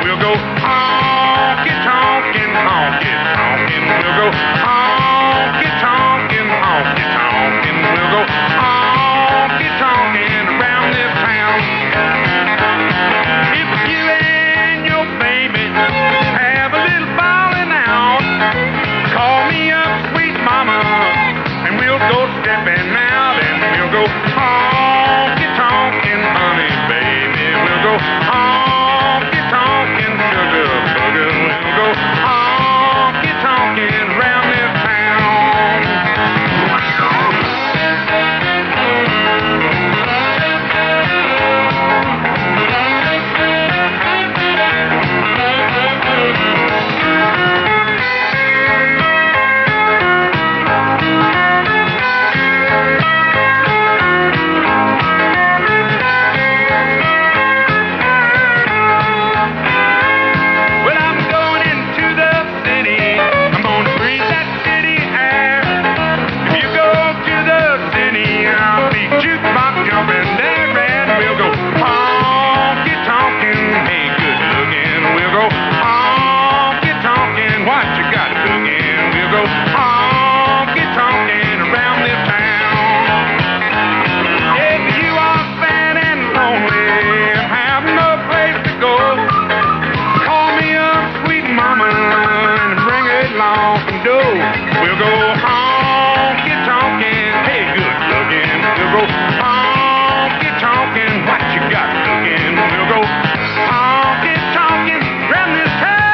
we'll go honky-tonkin', honky-tonkin'. We'll go honky-tonkin', honky-tonkin'. We'll go honky-tonkin' around this town. If you and your baby have a little falling out, call me up, sweet mama, and we'll go stepping out, and we'll go honky-tonkin', honey, baby. We'll go honky-tonkin', sugar booger. We'll go honky-tonkin' around this town. Well, I'm going into the city. I'm gonna breathe that city air. If you go to the city, I'll be jukebox jumping there, and we'll go honky-tonkin', hey, good looking. We'll go honky-tonkin', what you got cooking? We'll go honky-tonkin' around this town. If you are sad and lonely and have no place to go, call me up, sweet mama, and bring it long some dough. We'll go honky-tonkin', hey, good looking. We'll go honky-tonkin', what you got cooking? We'll go honky-tonkin' around this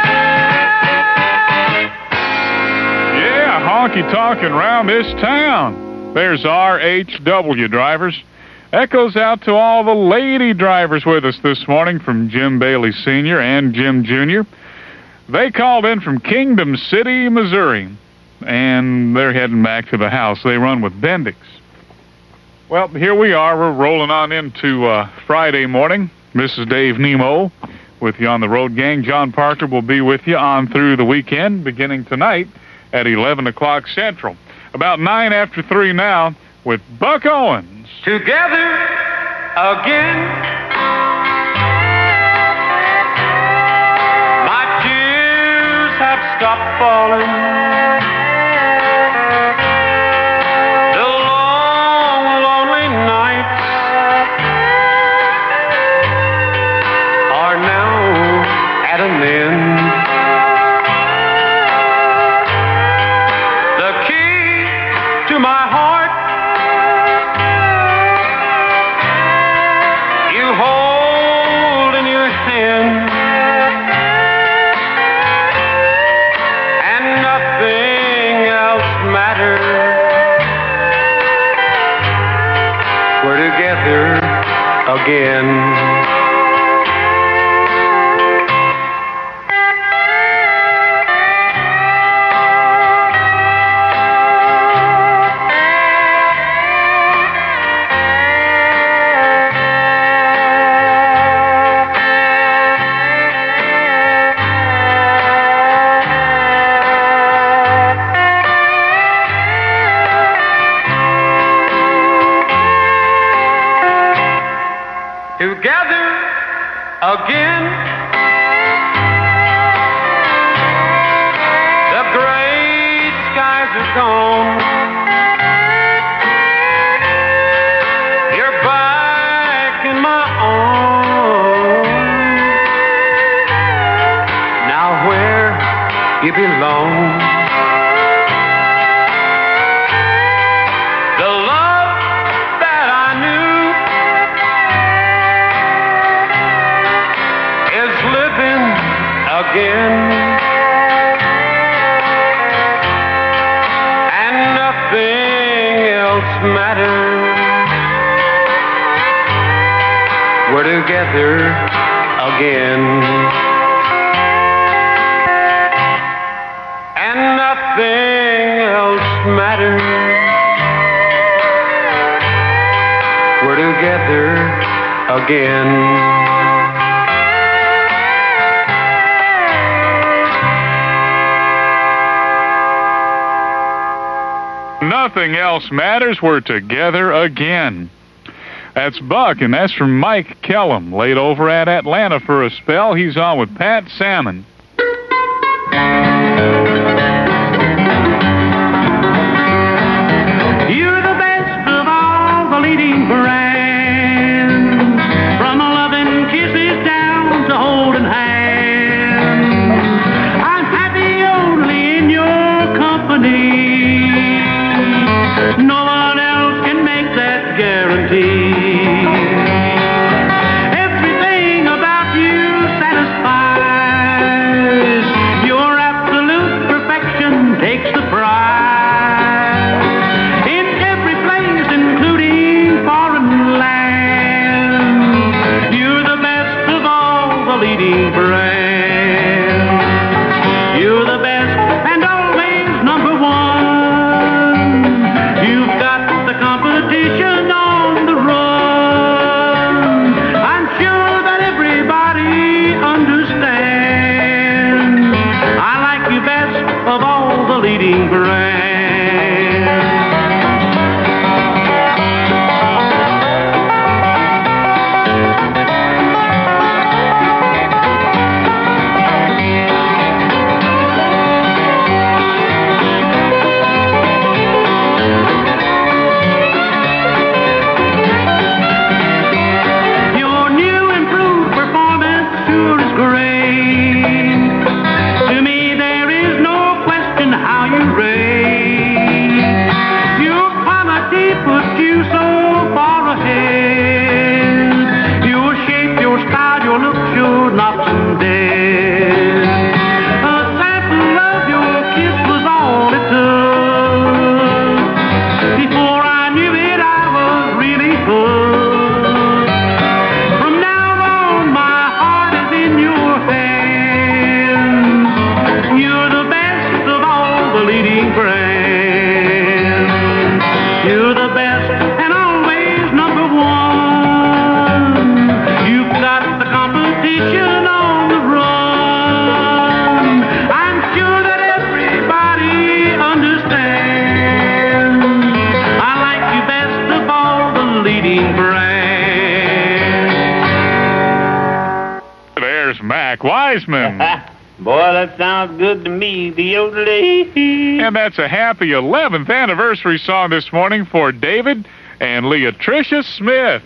town. Yeah, honky-tonkin' round this town. There's RHW drivers. Echoes out to all the lady drivers with us this morning from Jim Bailey Sr. and Jim Jr. They called in from Kingdom City, Missouri, and they're heading back to the house. They run with Bendix. Well, here we are. We're rolling on into Friday morning. This is Dave Nemo with you on the road, gang. John Parker will be with you on through the weekend, beginning tonight at 11 o'clock Central. About 9 after 3 now with Buck Owens. Together again. My tears have stopped falling. The long, lonely nights are now at an end. The key to my heart you hold in your hand, and nothing else matters. We're together again. Together again. The gray skies are gone. You're back in my arms. Now where you belong. The love that I knew is living again, and nothing else matters. We're together again, and nothing else matters. We're together again. Nothing else matters. We're together again. That's Buck, and that's from Mike Kellum, laid over at Atlanta for a spell. He's on with Pat Salmon. You're the best of all the leading brands, from loving kisses down to holding hands. I'm happy only in your company. No one else can make that guarantee. Everything about you satisfies. Your absolute perfection takes the prize. In every place, including foreign lands, you're the best of all the leading brands. You're the best and always number one. You've got the competition on the run. I'm sure that everybody understands. I like you best of all the leading brands. Your new improved performance sure is great. To me, there is no question how you rate. Your quality puts you so far ahead. Your shape, your style, your look, your knocks and dead. A sample of your kiss was all it took. Before I knew it, I was really hooked. From now on, my heart is in your hands. You're the best of all the leading brands. You're the best and always number one. You've got the competition on the run. I'm sure that everybody understands. I like you best of all the leading brands. There's Mac Wiseman. Boy, that sounds good to me, the yodeling. And that's a happy 11th anniversary song this morning for David and Leatricia Smith.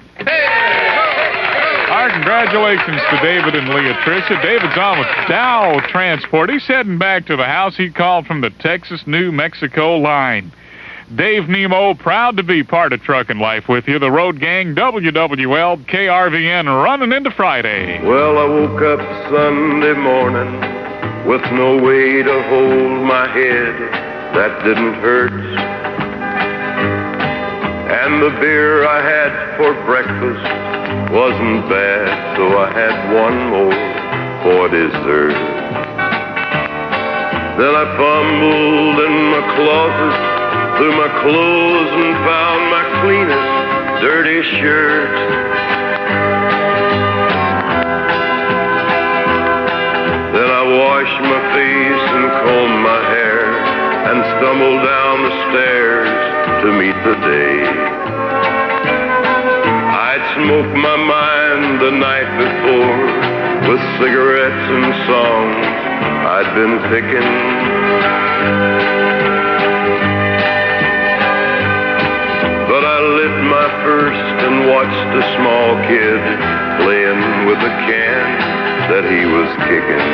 Our congratulations to David and Leatricia. David's on with Dow Transport. He's heading back to the house he called from the Texas-New Mexico line. Dave Nemo, proud to be part of Truckin' Life with you. The Road Gang, WWL, KRVN, running into Friday. Well, I woke up Sunday morning with no way to hold my head that didn't hurt. And the beer I had for breakfast wasn't bad, so I had one more for dessert. Then I fumbled in my closet through my clothes and found my cleanest dirty shirt. Then I washed my face and combed my hair and stumbled down the stairs to meet the day. I'd smoked my mind the night before with cigarettes and songs I'd been picking. But I lit my first and watched a small kid playing with a can that he was kicking.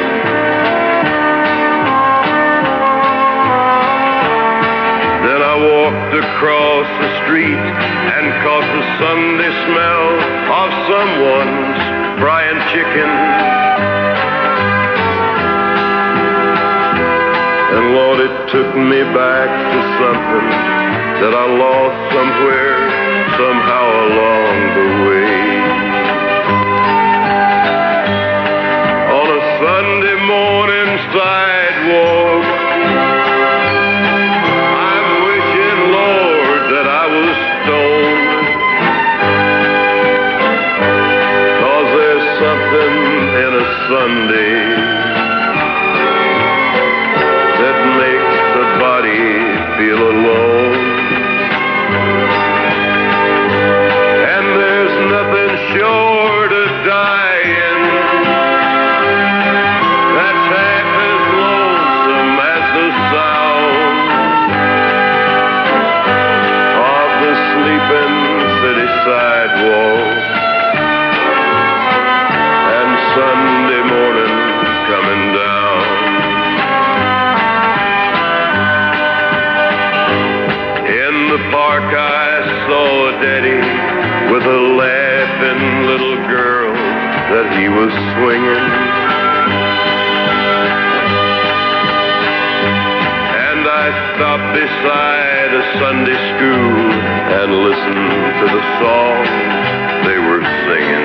Then I walked across the street and caught the Sunday smell of someone's frying chicken. And Lord, it took me back to something that I lost somewhere, somehow along the way. On a Sunday morning sidewalk, I'm wishing, Lord, that I was stoned. 'Cause there's something in a Sunday that makes the body feel alone. And there's steady with a laughing little girl that he was swinging. And I stopped beside a Sunday school and listened to the song they were singing.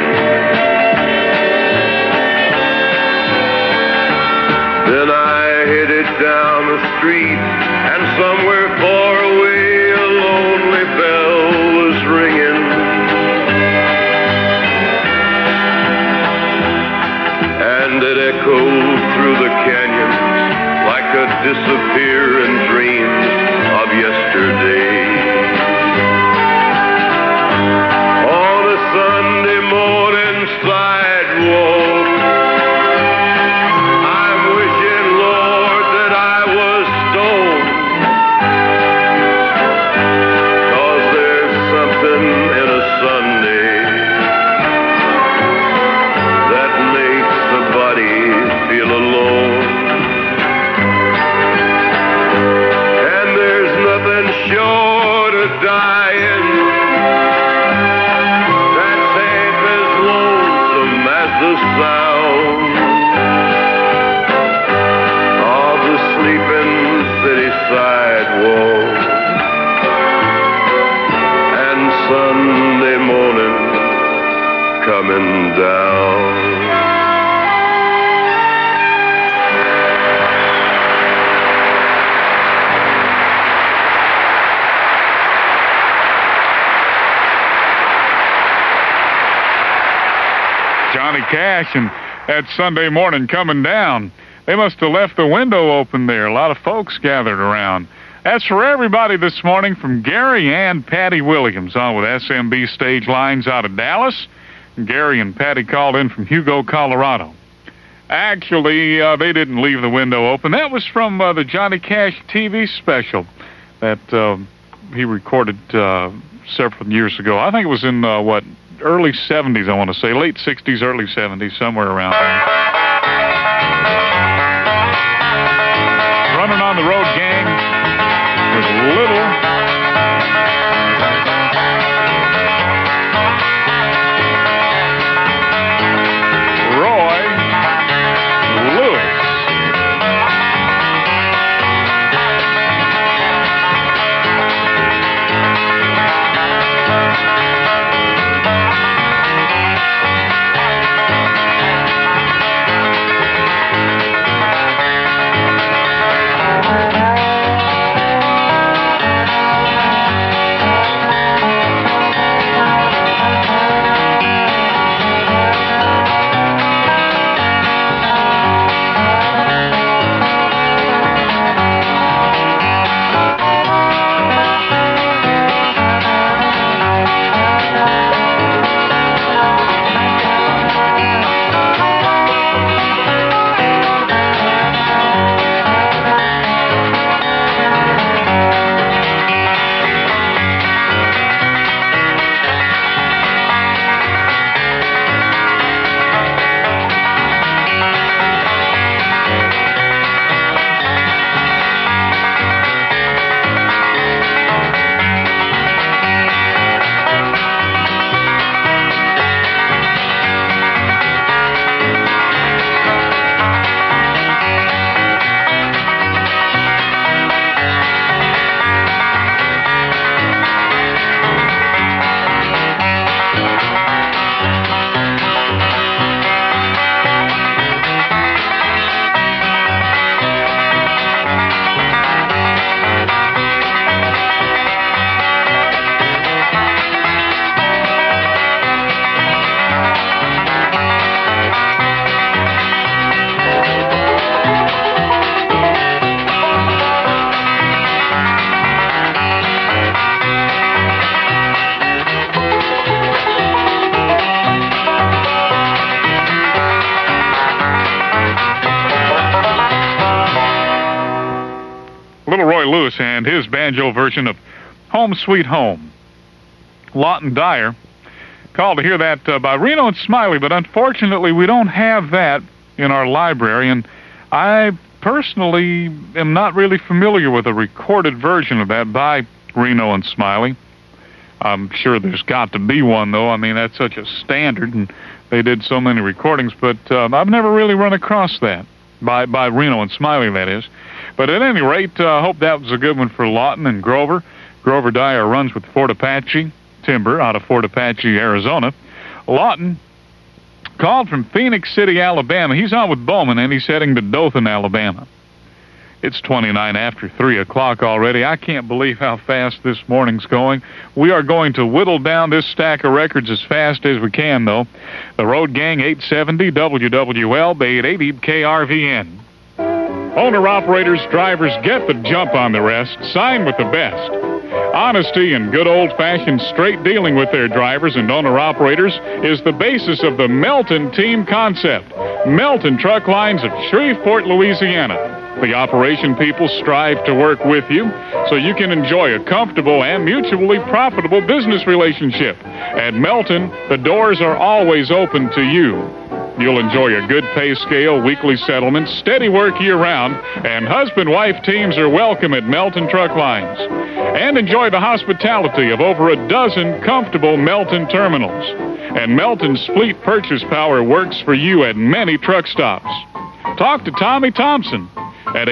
Then I headed down the street, and somewhere far away a lonely bell was ringing. And it echoed through the canyon like a disappearing dreams of yesterday. On a Sunday morning sidewalk, I'm wishing, Lord, that I was stoned. 'Cause there's something in a Sunday that makes the body feel alone. And there's nothing short of dying that's half as lonesome as the sound of the sleeping city sidewalk and Sunday morning coming down. Johnny Cash and that Sunday morning coming down. They must have left the window open there. A lot of folks gathered around. That's for everybody this morning from Gary and Patty Williams on with SMB Stage Lines out of Dallas. Gary and Patty called in from Hugo, Colorado. Actually, they didn't leave the window open. That was from the Johnny Cash TV special that he recorded several years ago. I think it was in, early 70s, I want to say. Late 60s, early 70s, somewhere around there. Running on the Road Gang with Little. Roy Lewis. Little Roy Lewis and his banjo version of Home Sweet Home. Lawton Dyer called to hear that by Reno and Smiley, but unfortunately we don't have that in our library, and I personally am not really familiar with a recorded version of that by Reno and Smiley. I'm sure there's got to be one, though. I mean, that's such a standard, and they did so many recordings, but I've never really run across that, by Reno and Smiley, that is. But at any rate, I hope that was a good one for Lawton and Grover. Grover Dyer runs with Fort Apache Timber out of Fort Apache, Arizona. Lawton called from Phoenix City, Alabama. He's on with Bowman, and he's heading to Dothan, Alabama. It's 29 after 3 o'clock already. I can't believe how fast this morning's going. We are going to whittle down this stack of records as fast as we can, though. The Road Gang, 870 WWL, Bay 880 KRVN. Owner-operators, drivers, get the jump on the rest. Sign with the best. Honesty and good old-fashioned straight dealing with their drivers and owner-operators is the basis of the Melton Team concept. Melton Truck Lines of Shreveport, Louisiana. The operation people strive to work with you so you can enjoy a comfortable and mutually profitable business relationship. At Melton, the doors are always open to you. You'll enjoy a good pay scale, weekly settlements, steady work year-round, and husband-wife teams are welcome at Melton Truck Lines. And enjoy the hospitality of over a dozen comfortable Melton terminals. And Melton's fleet purchase power works for you at many truck stops. Talk to Tommy Thompson at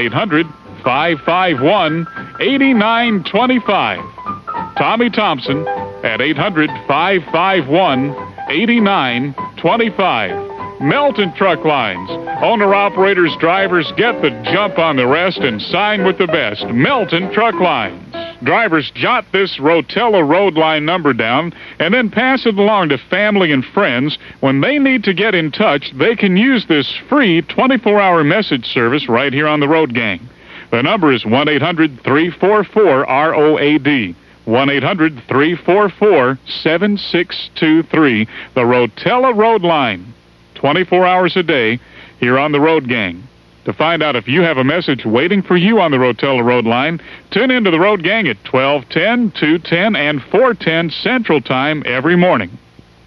800-551-8925. Tommy Thompson at 800-551-8925. Melton Truck Lines. Owner-operators, drivers, get the jump on the rest and sign with the best. Melton Truck Lines. Drivers, jot this Rotella Road Line number down and then pass it along to family and friends. When they need to get in touch, they can use this free 24-hour message service right here on the Road Gang. The number is 1-800-344-ROAD. 1-800-344-7623. The Rotella Road Line. 24 hours a day here on the Road Gang. To find out if you have a message waiting for you on the Rotella Road Line, tune into the Road Gang at 12:10, 2:10, and 4:10 Central Time every morning.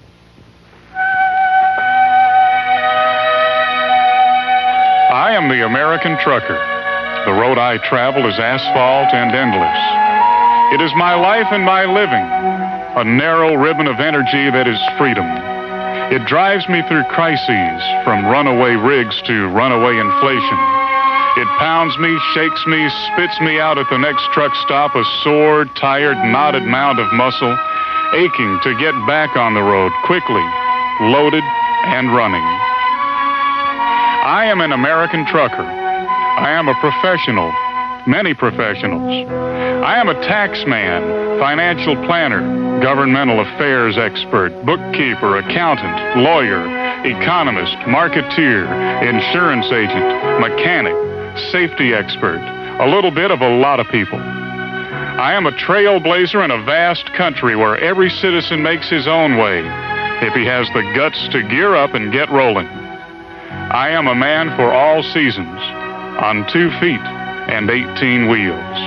I am the American trucker. The road I travel is asphalt and endless. It is my life and my living, a narrow ribbon of energy that is freedom. It drives me through crises, from runaway rigs to runaway inflation. It pounds me, shakes me, spits me out at the next truck stop, a sore, tired, knotted mound of muscle, aching to get back on the road quickly, loaded, and running. I am an American trucker. I am a professional, many professionals. I am a tax man, financial planner, governmental affairs expert, bookkeeper, accountant, lawyer, economist, marketeer, insurance agent, mechanic, safety expert, a little bit of a lot of people. I am a trailblazer in a vast country where every citizen makes his own way if he has the guts to gear up and get rolling. I am a man for all seasons, on 2 feet and 18 wheels.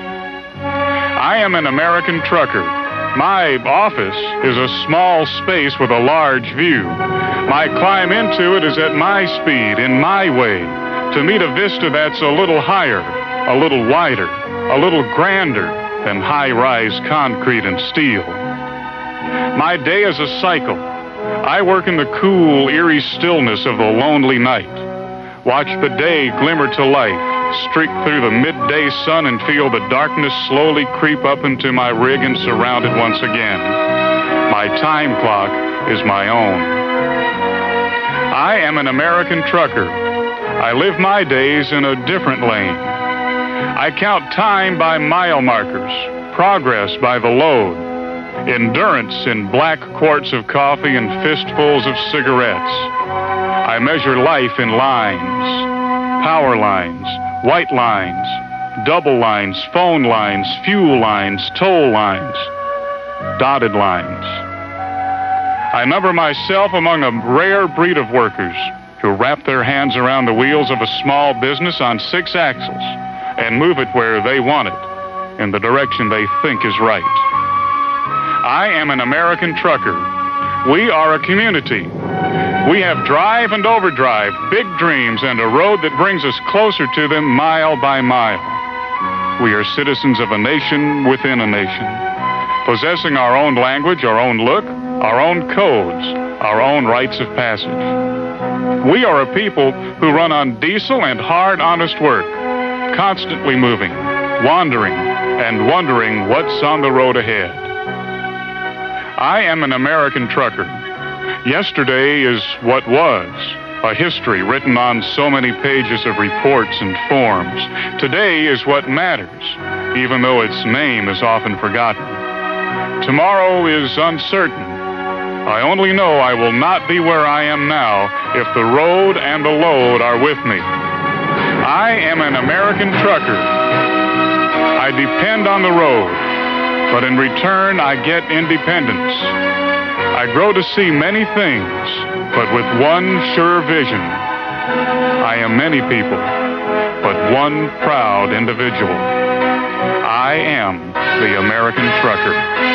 I am an American trucker. My office is a small space with a large view. My climb into it is at my speed, in my way, to meet a vista that's a little higher, a little wider, a little grander than high-rise concrete and steel. My day is a cycle. I work in the cool, eerie stillness of the lonely night. Watch the day glimmer to life, streak through the midday sun, and feel the darkness slowly creep up into my rig and surround it once again. My time clock is my own. I am an American trucker. I live my days in a different lane. I count time by mile markers, progress by the load, endurance in black quarts of coffee and fistfuls of cigarettes. I measure life in lines, power lines, white lines, double lines, phone lines, fuel lines, toll lines, dotted lines. I number myself among a rare breed of workers who wrap their hands around the wheels of a small business on 6 axles and move it where they want it, in the direction they think is right. I am an American trucker. We are a community. We have drive and overdrive, big dreams, and a road that brings us closer to them mile by mile. We are citizens of a nation within a nation. possessing our own language, our own look, our own codes, our own rites of passage. We are a people who run on diesel and hard, honest work, constantly moving, wandering, and wondering what's on the road ahead. I am an American trucker. Yesterday is what was, a history written on so many pages of reports and forms. Today is what matters, even though its name is often forgotten. Tomorrow is uncertain. I only know I will not be where I am now if the road and the load are with me. I am an American trucker. I depend on the road, but in return I get independence. I grow to see many things, but with one sure vision. I am many people, but one proud individual. I am the American trucker.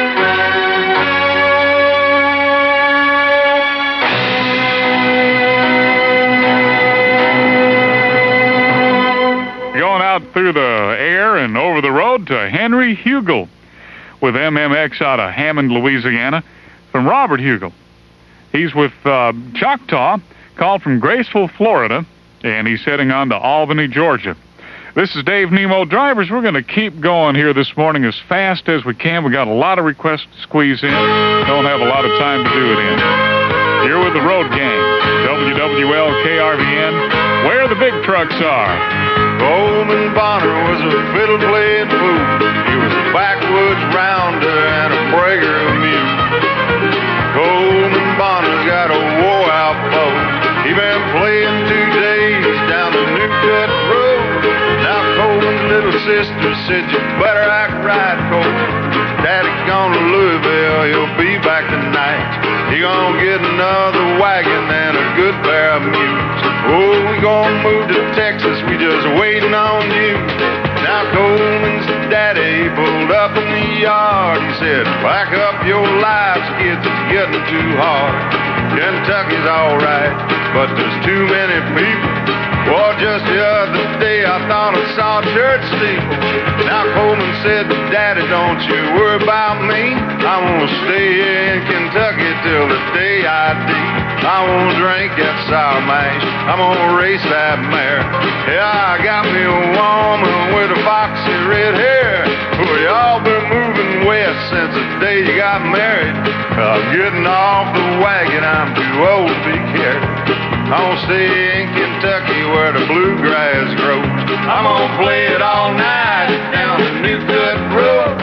Going out through the air and over the road to Henry Hugel with MMX out of Hammond, Louisiana, from Robert Hugel. He's with Choctaw, called from Graceville, Florida, and he's heading on to Albany, Georgia. This is Dave Nemo Drivers. We're going to keep going here this morning as fast as we can. We got a lot of requests to squeeze in. Don't have a lot of time to do it in. You're with the Road Gang, WWL KRVN, where the big trucks are. Coleman Bonner was a fiddle-playing fool. He was a backwoods rounder and a breaker of mule. Coleman Bonner's got a wore-out bow. He been playing 2 days down the New Cut Road. Now Coleman's little sister said, you better act right, Coleman. Daddy's gone to Louisville, he'll be back tonight. He gonna get another wagon and a good pair of mules. Oh, we gonna move to Texas, we just waiting on you. Now Coleman's daddy pulled up in the yard. He said, pack up your lives, kids, it's getting too hard. Kentucky's alright, but there's too many people. Well, just the other day I thought I saw a church steeple. Now Coleman said, Daddy, don't you worry about me. I'm gonna stay here in Kentucky till the day I die. I won't drink that sour mash, I'm gonna race that mare. Yeah, I got me a woman with a foxy red hair. Well, y'all been moving west since the day you got married. I'm getting off the wagon, I'm too old to be carried. I'm gonna stay in Kentucky where the bluegrass grows. I'm gonna play it all night down the New Cut Road.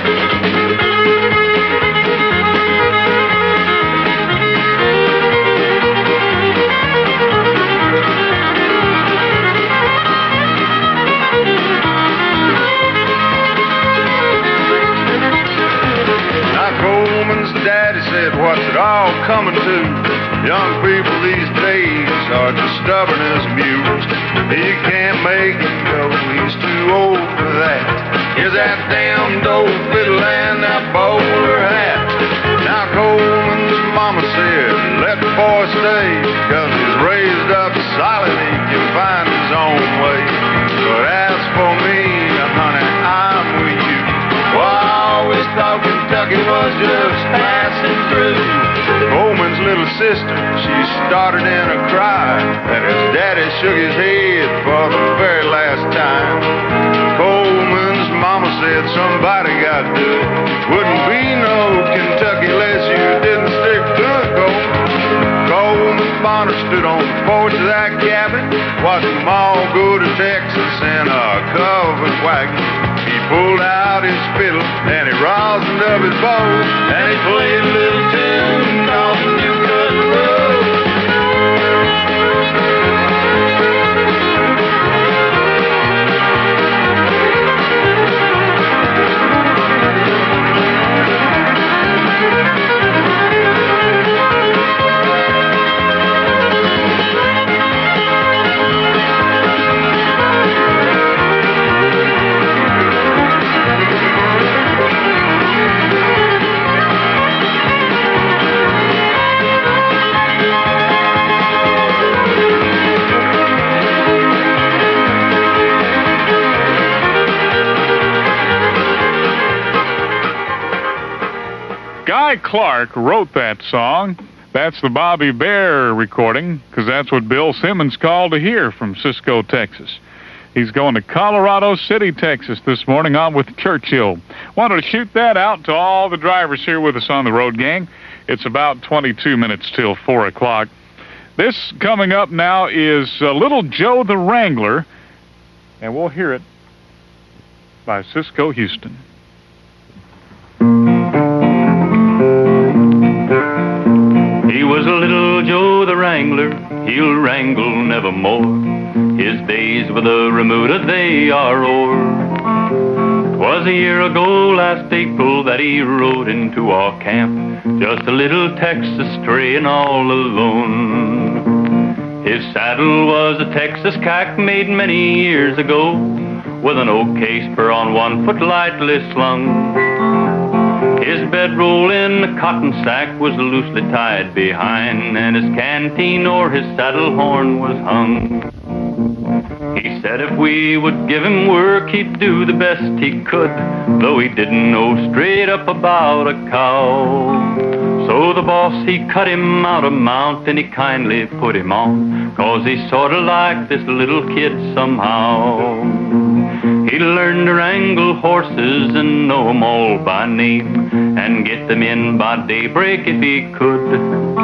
Now Coleman's daddy said, what's it all coming to? Young people these days are just stubborn as mules. He can't make it go, he's too old for that. Here's that damned old fiddle and that bowler hat. Now Coleman's mama said, let the boy stay, cause he's raised up solid, he can find his own way. But as for me, honey, I'm with you. Well, I always thought Kentucky was just passing through. Coleman's little sister, she started in a cry, and his daddy shook his head for the very last time. Coleman's mama said somebody got to do it. Wouldn't be no Kentucky unless you didn't stick to it, Coleman. Coleman Bonner stood on the porch of that cabin, watched them all go to Texas in a covered wagon. He pulled out his fiddle and he rosined up his bow, and he played a little tune called the New Cut Road. Guy Clark wrote that song. That's the Bobby Bear recording, because that's what Bill Simmons called to hear from Cisco, Texas. He's going to Colorado City, Texas this morning on with Churchill. Wanted to shoot that out to all the drivers here with us on the road, gang. It's about 22 minutes till 4 o'clock. This coming up now is Little Joe the Wrangler, and we'll hear it by Cisco Houston. He was a little Joe the Wrangler, he'll wrangle nevermore. His days with the Remuda, they are o'er. 'Twas a year ago last April that he rode into our camp, just a little Texas stray and all alone. His saddle was a Texas cack made many years ago, with an oak case spur on 1 foot lightly slung. His bedroll in a cotton sack was loosely tied behind, and his canteen o'er his saddle horn was hung. He said if we would give him work, he'd do the best he could, though he didn't know straight up about a cow. So the boss, he cut him out a mount, and he kindly put him on, 'cause he sorta liked this little kid somehow. He learned to wrangle horses and know 'em all by name, and get them in by daybreak if he could.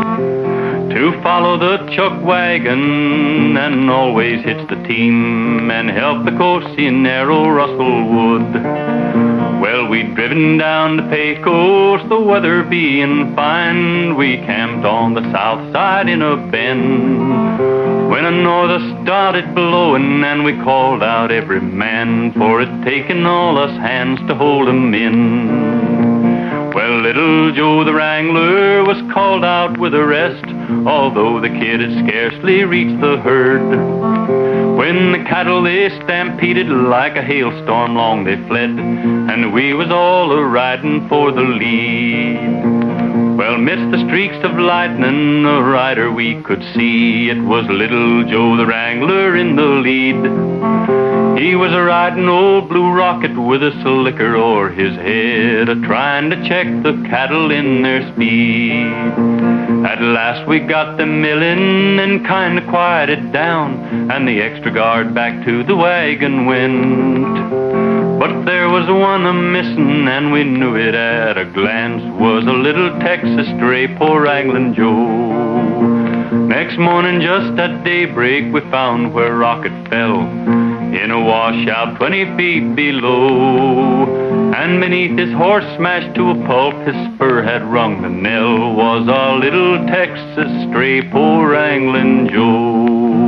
To follow the chuck wagon and always hitch the team, and help the cozy in narrow Russell Wood. Well, we'd driven down to Pecos, the weather being fine. We camped on the south side in a bend, when a norther started blowing, and we called out every man, for it taken all us hands to hold 'em in. Well, little Joe the Wrangler was called out with the rest, although the kid had scarcely reached the herd. When the cattle they stampeded like a hailstorm, long they fled, and we was all a-riding for the lead. Well, midst the streaks of lightning, a rider we could see, it was little Joe the Wrangler in the lead. He was a-riding old Blue Rocket with a slicker o'er his head, a-trying to check the cattle in their speed. At last we got them milling and kind of quieted down, and the extra guard back to the wagon went. But there was one a-missing, and we knew it at a glance, was a little Texas stray, poor Wrangling Joe. Next morning just at daybreak we found where Rocket fell, in a washout 20 feet below. And beneath his horse smashed to a pulp, his spur had rung the knell, was our little Texas stray, poor Wrangling Joe.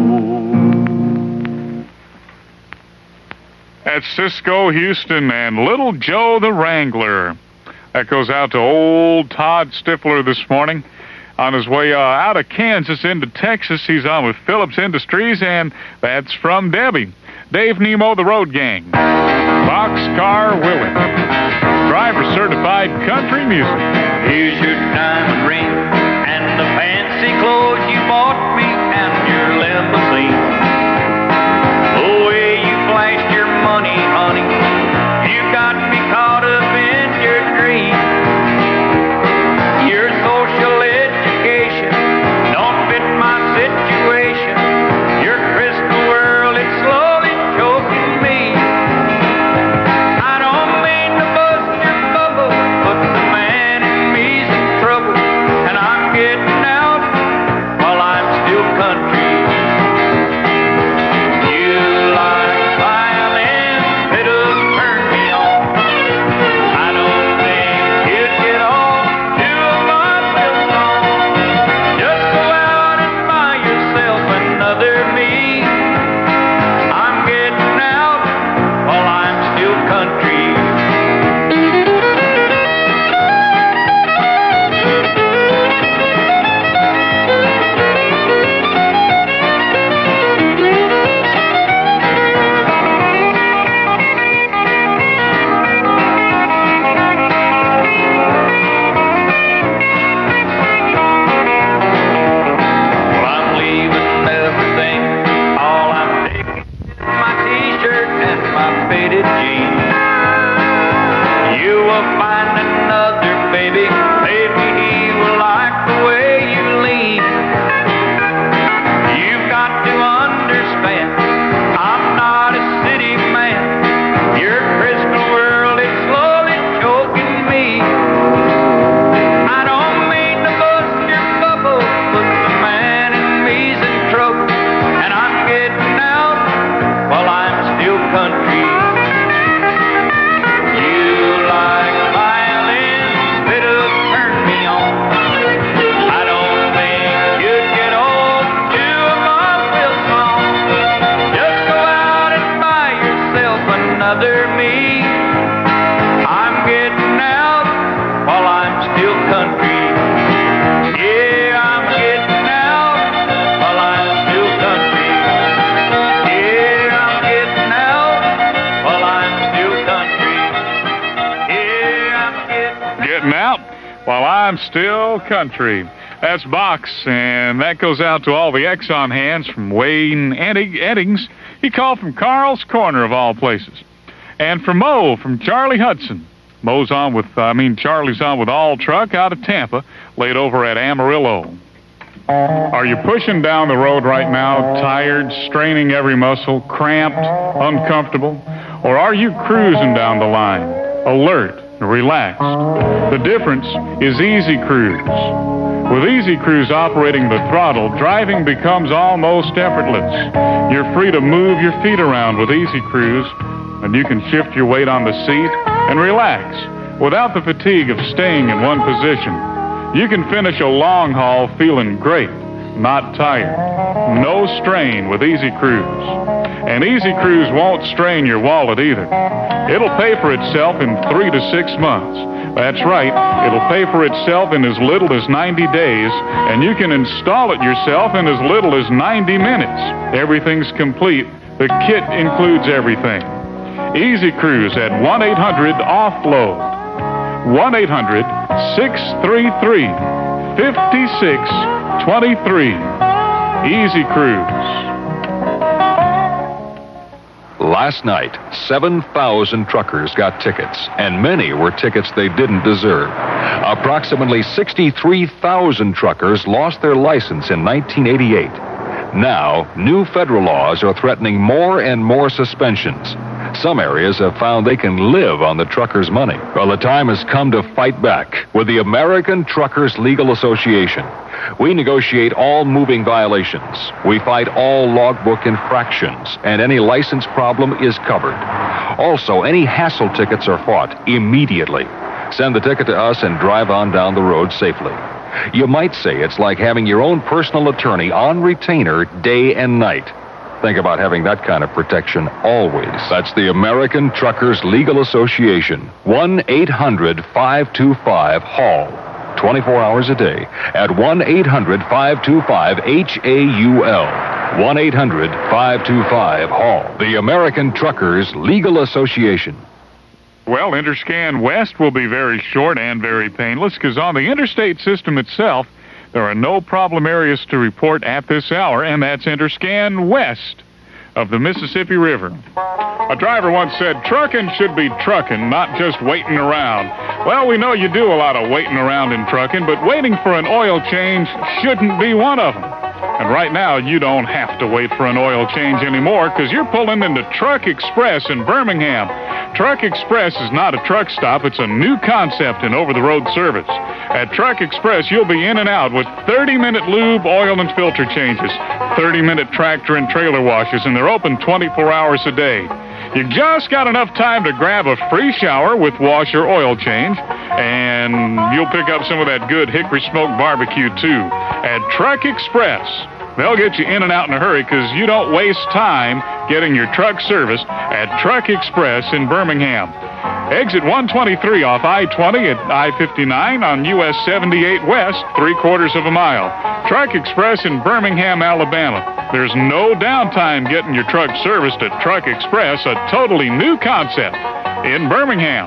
That's Cisco Houston and Little Joe the Wrangler. That goes out to old Todd Stifler this morning. On his way out of Kansas into Texas, he's on with Phillips Industries, and that's from Debbie. Dave Nemo, the Road Gang. Boxcar Willie. Driver certified country music. Here's your diamond ring and the fancy clothes you bought me and your limousine. The way you flashed your money, honey, you got me caught up in your dream. Your social education don't fit my situation. Your crystal world, it's slowly choking me. I don't mean to bust your bubble, but the man in me's in trouble, and I'm getting out while I'm still country. Getting out while I'm still country. That's Box, and that goes out to all the Exxon hands from Wayne Eddings. He called from Carl's Corner, of all places. And for Mo from Charlie Hudson. Charlie's on with All Truck out of Tampa, laid over at Amarillo. Are you pushing down the road right now, tired, straining every muscle, cramped, uncomfortable? Or are you cruising down the line, alert, relaxed? The difference is Easy Cruise. With Easy Cruise operating the throttle, driving becomes almost effortless. You're free to move your feet around with Easy Cruise, and you can shift your weight on the seat and relax without the fatigue of staying in one position. You can finish a long haul feeling great, not tired. No strain with Easy Cruise. And Easy Cruise won't strain your wallet either. It'll pay for itself in 3 to 6 months. That's right, it'll pay for itself in as little as 90 days, and you can install it yourself in as little as 90 minutes. Everything's complete. The kit includes everything. Easy Cruise at 1-800-OFFLOAD. 1-800-633-5623. Easy Cruise. Last night, 7,000 truckers got tickets, and many were tickets they didn't deserve. Approximately 63,000 truckers lost their license in 1988. Now, new federal laws are threatening more and more suspensions. Some areas have found they can live on the truckers' money. Well, the time has come to fight back with the American Truckers Legal Association. We negotiate all moving violations. We fight all logbook infractions, and any license problem is covered. Also, any hassle tickets are fought immediately. Send the ticket to us and drive on down the road safely. You might say it's like having your own personal attorney on retainer day and night. Think about having that kind of protection always. That's the American Truckers Legal Association. 1-800-525-HAUL. 24 hours a day at 1-800-525-HAUL. 1-800-525-HAUL. The American Truckers Legal Association. Well, Interscan West will be very short and very painless because on the interstate system itself, there are no problem areas to report at this hour, and that's Interscan West of the Mississippi River. A driver once said, trucking should be trucking, not just waiting around. Well, we know you do a lot of waiting around in trucking, but waiting for an oil change shouldn't be one of them. And right now, you don't have to wait for an oil change anymore because you're pulling into Truck Express in Birmingham. Truck Express is not a truck stop. It's a new concept in over-the-road service. At Truck Express, you'll be in and out with 30-minute lube, oil, and filter changes, 30-minute tractor and trailer washes, and they're open 24 hours a day. You just got enough time to grab a free shower with wash or oil change, and you'll pick up some of that good hickory smoked barbecue, too. At Truck Express, they'll get you in and out in a hurry because you don't waste time getting your truck serviced at Truck Express in Birmingham. Exit 123 off I-20 at I-59 on US 78 West, 3/4 of a mile. Truck Express in Birmingham, Alabama. There's no downtime getting your truck serviced at Truck Express, a totally new concept in Birmingham.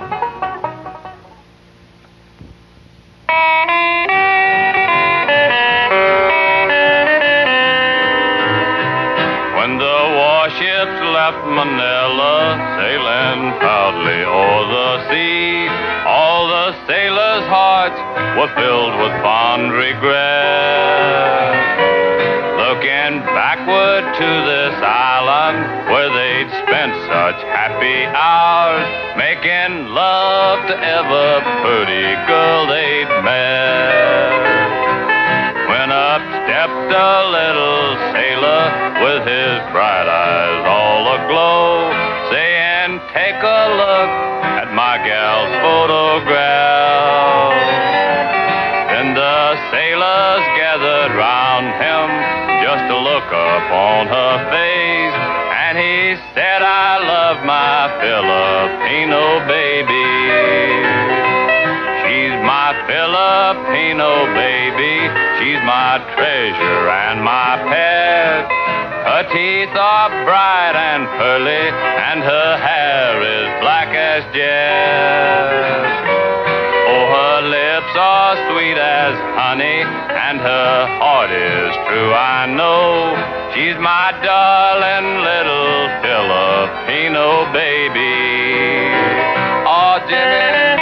When the warships left Manila, sailing proudly o'er the sea, all the sailors' hearts were filled with fond regret. Looking backward to this island where they'd spent such happy hours, making love to every pretty girl they'd met. When up stepped a little sailor with his bright eyes all aglow, saying, take a look at my gal's photograph. Then the sailors gathered round him just to look upon her face, and he said, I love my Filipino baby. She's my Filipino baby. She's my treasure and my pet. Her teeth are bright and pearly, and her hair is black as jet. sweet as honey, and her heart is true. I know she's my darling little Filipino baby. Oh, Jimmy.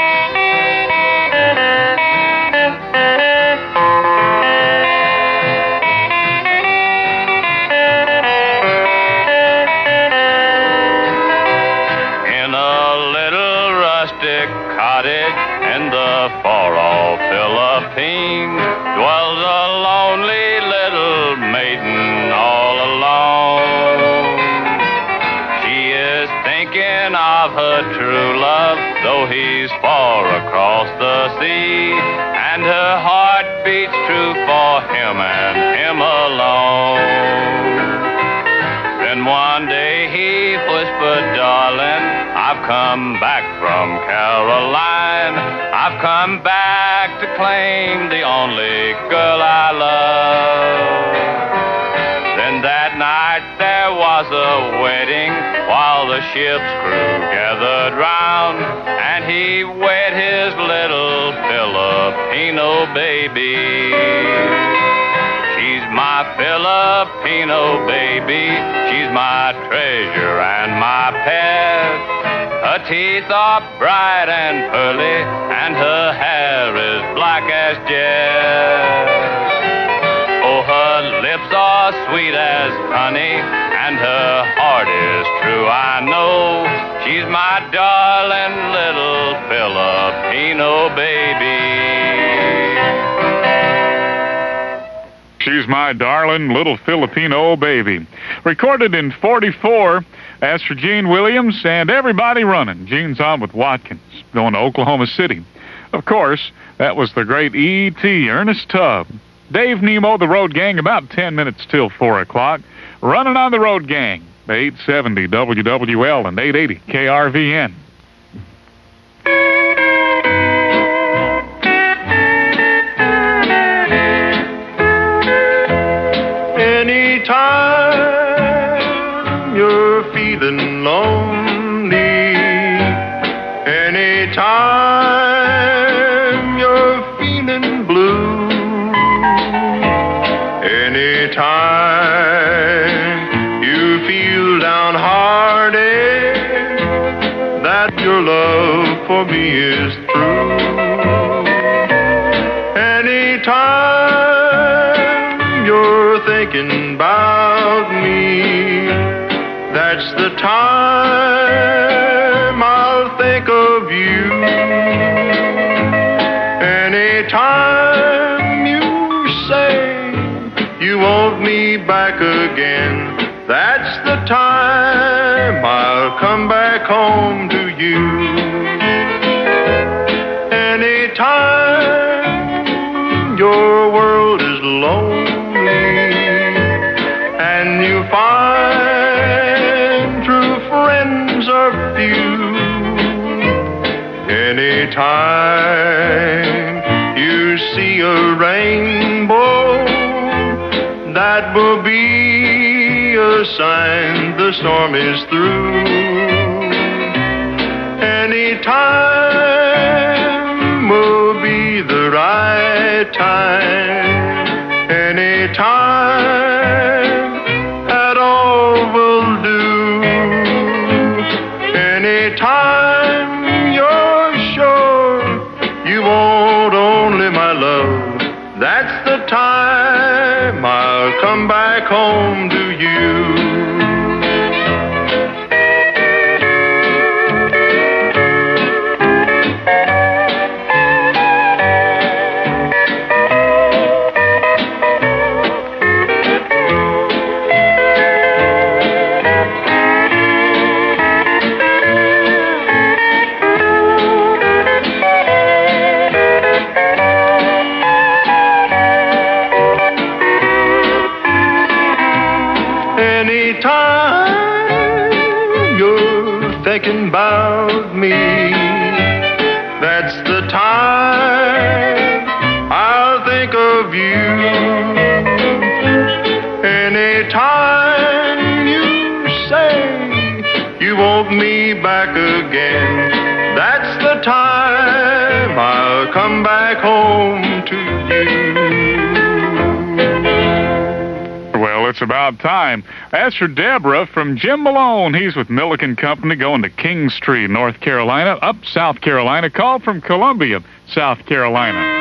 In the far-off Philippines dwells a lonely little maiden all alone. She is thinking of her true love, though he's far across the sea, and her heart beats true for him and him alone. Then one day he whispered, darling, I've come back from Caroline. I've come back to claim the only girl I love. Then that night there was a wedding while the ship's crew gathered round, and he wed his little Filipino baby. She's my Filipino baby. She's my treasure and my pet. Her teeth are bright and pearly, and her hair is black as jet. Oh, her lips are sweet as honey, and her heart is true. I know she's my darling little Filipino baby. She's my darling little Filipino baby. Recorded in '44. As for Gene Williams and Everybody Running, Gene's on with Watkins, going to Oklahoma City. Of course, that was the great E.T. Ernest Tubb. Dave Nemo, the Road Gang, about 10 minutes till 4 o'clock. Running on the Road Gang, 870 WWL and 880 KRVN. Anytime you're feeling lonely, anytime you're feeling blue, anytime you feel downhearted, that your love for me is true. Anytime you're thinking about me, that's the time I'll think of you. Anytime you say you want me back again, that's the time I'll come back home to you. Anytime your world is lonely and you find true friends are few, anytime you see a rainbow, that will be a sign the storm is through. Anytime will be the right time. Anytime at all will do. Anytime you're sure you want only my love, that's the time I'll come back home to you. Anytime you're thinking about me, that's the time I'll think of you. Anytime you say you want me back again, that's the time I'll wanna come back home to you. Well, it's about time. As for Deborah, from Jim Malone, he's with Milliken Company going to Kingstree, North Carolina, up South Carolina. Call from Columbia, South Carolina.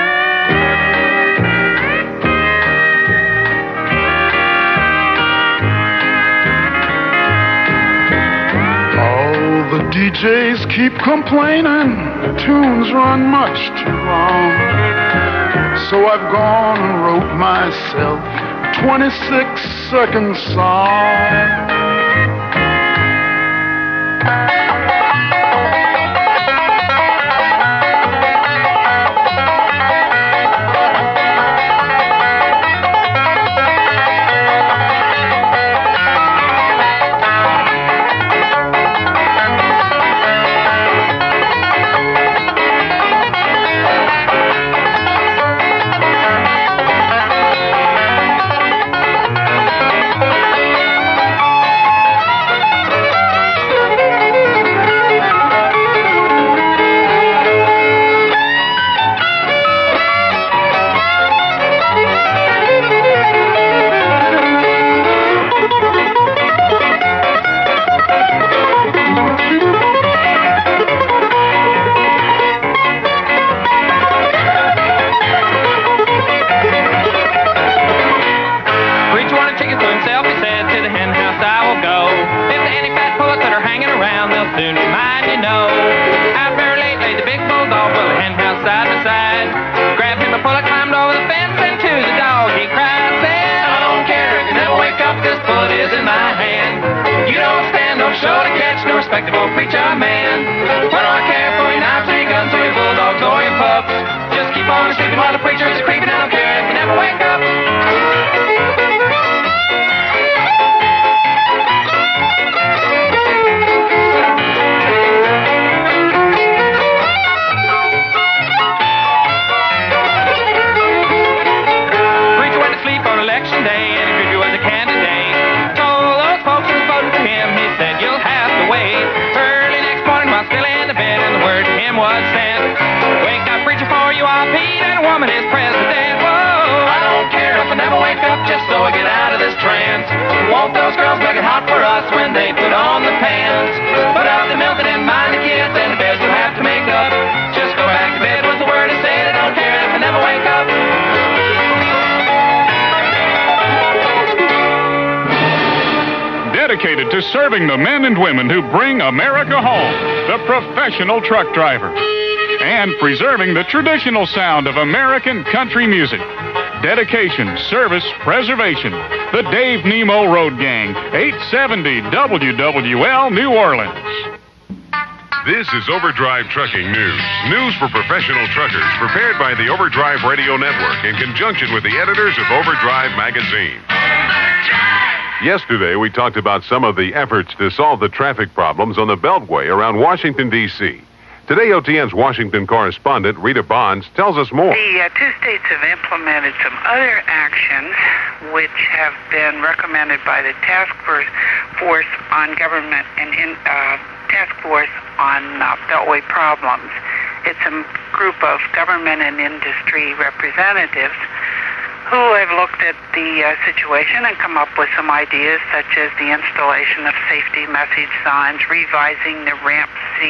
The DJs keep complaining, the tunes run much too long. So I've gone and wrote myself a 26-second song. Dedicated to serving the men and women who bring America home, the professional truck driver, and preserving the traditional sound of American country music. Dedication, service, preservation. The Dave Nemo Road Gang, 870 WWL, New Orleans. This is Overdrive Trucking News. News for professional truckers prepared by the Overdrive Radio Network in conjunction with the editors of Overdrive Magazine. Yesterday, we talked about some of the efforts to solve the traffic problems on the Beltway around Washington, D.C. Today, OTN's Washington correspondent, Rita Bonds, tells us more. The two states have implemented some other actions which have been recommended by the Task Force on Government and Task Force on Beltway Problems. It's a group of government and industry representatives who have looked at the situation and come up with some ideas such as the installation of safety message signs, revising the ramp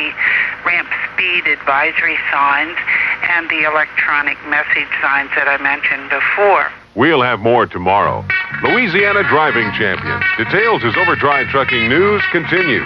speed advisory signs, and the electronic message signs that I mentioned before. We'll have more tomorrow. Louisiana Driving Champions. Details as Overdrive Trucking News continues.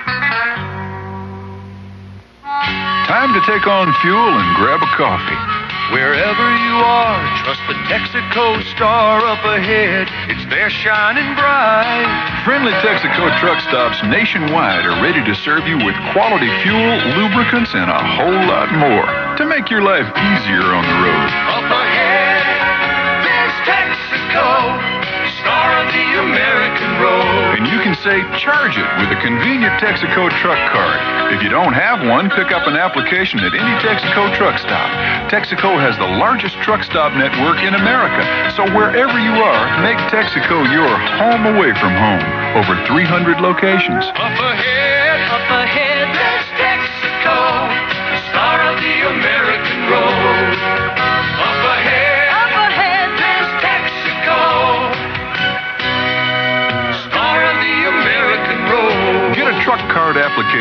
Time to take on fuel and grab a coffee. Wherever you are, trust the Texaco star up ahead. It's there shining bright. Friendly Texaco truck stops nationwide are ready to serve you with quality fuel, lubricants, and a whole lot more to make your life easier on the road. Up ahead, there's Texaco, star of the American road. And you can say charge it with a convenient Texaco truck card. If you don't have one, pick up an application at any Texaco truck stop. Texaco has the largest truck stop network in America, so wherever you are, make Texaco your home away from home. Over 300 locations. Up ahead, there's Texaco, star of the American road.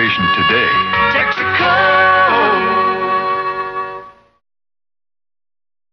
application today.